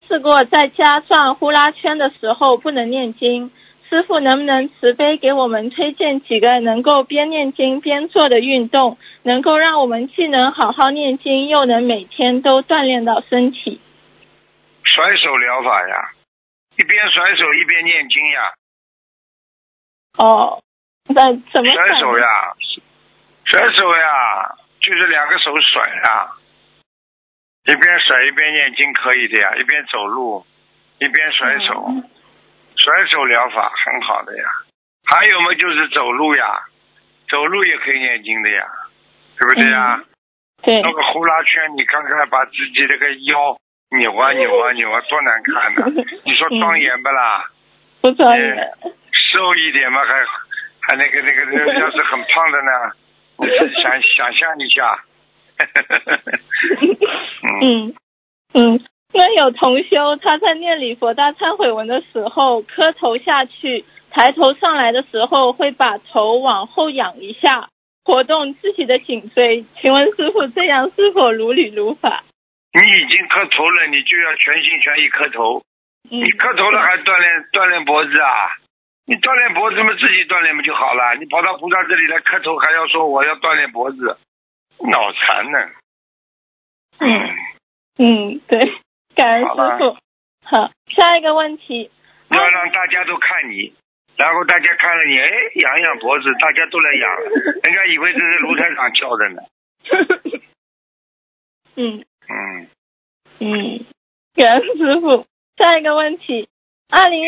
试过在家转呼啦圈的时候不能念经，师父能不能慈悲给我们推荐几个能够边念经边做的运动，能够让我们既能好好念经，又能每天都锻炼到身体？ 甩手疗法呀，一边甩手一边念经呀。 哦，那怎么甩手呀？甩手呀，就是两个手甩呀，一边甩一边念经可以的呀，一边走路一边甩手，甩手疗法很好的呀。还有嘛，就是走路呀，走路也可以念经的呀，对不对呀？ 对。 弄个呼啦圈，你看看，把自己那个腰扭啊扭啊扭啊，多难看呐！你说庄严不啦？ 不庄严。 瘦一点嘛，还那个，要是很胖的呢，你自己想象一下。 那有同修他在念礼佛大忏悔文的时候，磕头下去，抬头上来的时候会把头往后仰一下，活动自己的颈椎，请问师父这样是否如理如法？ 你已经磕头了，你就要全心全意磕头。你磕头了还锻炼脖子啊？你锻炼脖子嘛，自己锻炼不就好了？你跑到菩萨这里来磕头，还要说我要锻炼脖子，脑残呢。 对，感恩师父。好，下一个问题。 要让大家都看你，然后大家看了你，仰仰脖子，大家都来仰了，人家以为这是卢台长教的呢。 感恩师父。下一个问题。